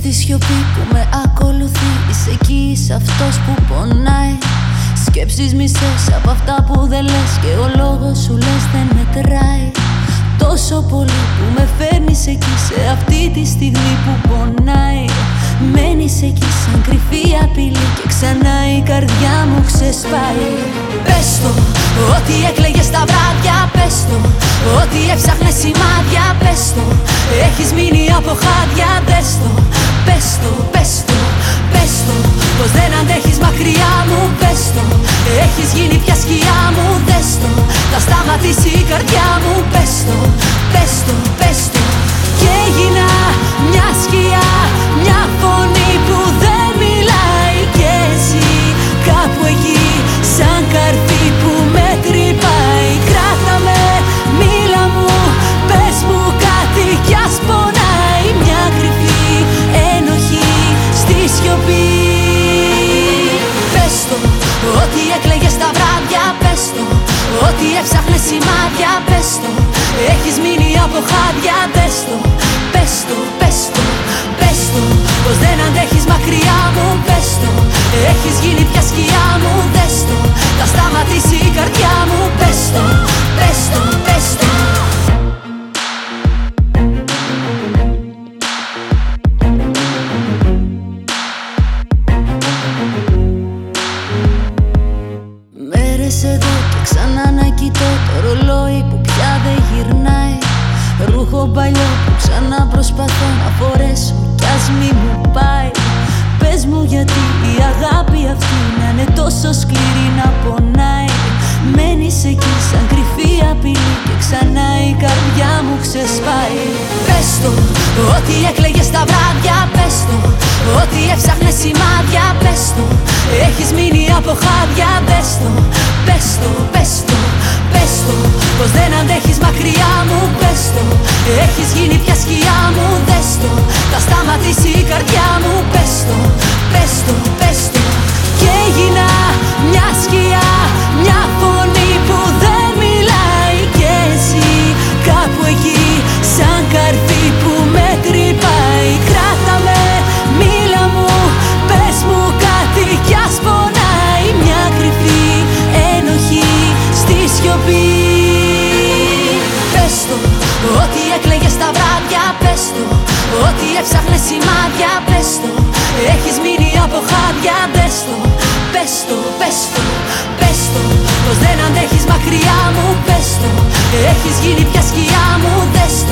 στη σιωπή που με ακολουθεί, είσαι εκεί, είσαι αυτός που πονάει. Σκέψεις μισές από αυτά που δεν λες και ο λόγος σου λες δεν μετράει. Τόσο πολύ που με φέρνεις εκεί, σε αυτή τη στιγμή που πονάει. Μένεις εκεί σαν κρυφή απειλή και ξανά η καρδιά μου ξεσπάει. Πες το, ότι έκλαιγες τα βράδια, πες το, ότι έψαχνες σημάδια, πες το, έχεις μείνει από χάδια, δες το, πες το, πες το, πες το, πως δεν αντέχεις μακριά μου, πες το, έχεις γίνει πια σκιά μου, δες το, θα σταματήσει η καρδιά μου, πες το, πες το, πες το. Και έγινα μια σκιά, μια φωνή που δεν μιλάει κι εσύ κάπου εκεί, σαν καρφί που με τρυπάει. Κράτα με, μίλα μου, πες μου κάτι κι ας πονάει. Μια κρυφή ένοχη στη σιωπή. Πες το, ότι έκλαιγες τα βράδια, πες το, ότι έψαχνες σημάδια, πες το, έχεις μείνει από χάδια, δες το, πες το, πες το, πες το, πως δεν αντέχεις μακριά μου, πες το, έχεις γίνει πια σκιά μου, δες το, θα σταματήσει η καρδιά μου, πες το, πες το, πες το. Μέρες εδώ και ξανά να κοιτώ το ρολόι που πια δεν γυρνάει. Ρούχο παλιό που ξανά προσπαθώ να φορέσω κι ας μη μου πάει. Πες μου γιατί η αγάπη αυτή να είναι τόσο σκληρή, να πονάει. Μένεις εκεί σαν κρυφή απειλή και ξανά η καρδιά μου ξεσπάει. Πες το, ότι έκλαιγες τα βράδια, πες το, ότι έψαχνες σημάδια, πες το, έχεις μείνει από χάδια, δες το, πες το, πες το, πες το, πως δεν αντέχεις μακριά μου, πες το, έχεις γίνει πια σκιά μου, δες το, θα σταματήσει η καρδιά μου, πες το, πες το, πες το. Και έγινα μια σκιά, μια φωνή που δεν μιλάει κι εσύ κάπου εκεί, σαν καρφί που με τρυπάει. Κράτα με, μίλα μου, πες μου κάτι κι ας πονάει. Μια κρυφή ένοχη στη σιωπή. Πες το, ότι έκλαιγες τα βράδια, πες το, ότι έψαχνες σημάδια, πες το, έχεις μείνει από χάδια, δες το, πες το, πες το, πες το, πως δεν αντέχεις μακριά μου, πες το, έχεις γίνει πια σκιά μου, δες